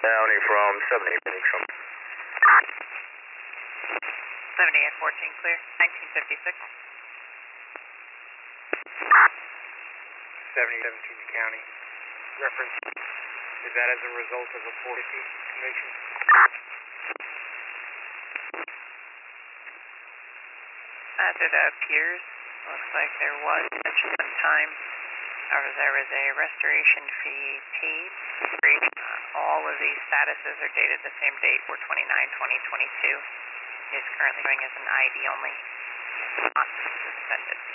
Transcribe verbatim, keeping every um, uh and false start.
County from seventy, from seventy and fourteen clear, nineteen fifty-six. seventy, seventeen County. Reference, is that as a result of a four fifty conviction? As it appears, looks like there was mention one time, or there was a restoration fee paid. Uh, all of these statuses are dated the same date, four twenty-nine twenty twenty-two. It is currently going as an I D only, not suspended.